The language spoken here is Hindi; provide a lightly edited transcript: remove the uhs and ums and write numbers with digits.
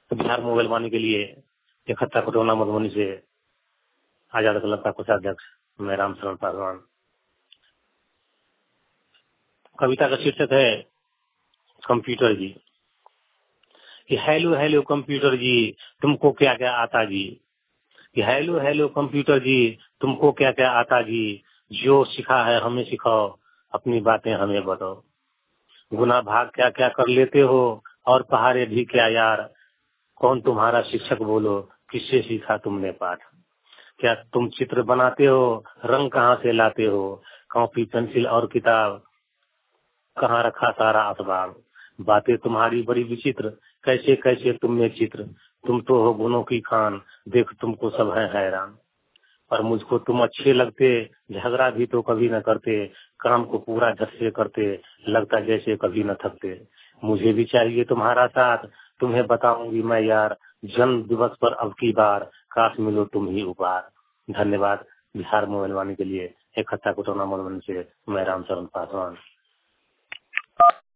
तो बिहार मोबाइल वाणी के लिए इकट्ठा कोटौना मधुबनी से आजाद क्लब का कोषाध्यक्ष मैं रामशरण पासवान। कविता का शीर्षक है कंप्यूटर जी। कि हेलो हेलो कंप्यूटर जी, तुमको क्या क्या आता जी। कि हेलो हेलो कंप्यूटर जी, तुमको क्या क्या आता जी। जो सिखा है हमें सिखाओ, अपनी बातें हमें बताओ। गुना भाग क्या क्या कर लेते हो, और पहाड़े भी क्या यार। कौन तुम्हारा शिक्षक बोलो, किससे सीखा तुमने पाठ। क्या तुम चित्र बनाते हो, रंग कहाँ से लाते हो। कॉपी पेंसिल और किताब, कहाँ रखा सारा अखबार। बातें तुम्हारी बड़ी विचित्र, कैसे कैसे तुमने चित्र। तुम तो हो गुणों की खान, देख तुमको सब है हैरान। पर मुझको तुम अच्छे लगते, झगड़ा भी तो कभी न करते। काम को पूरा झट से करते, लगता जैसे कभी न थकते। मुझे भी चाहिए तुम्हारा साथ, तुम्हें बताऊंगी मैं यार। जन्म दिवस पर अब की बार, काश मिलो तुम ही उपहार। धन्यवाद। बिहार मोबाइल वाणी के लिए इकट्ठा कोटौना मधुबनी से मैं रामचरण पासवान।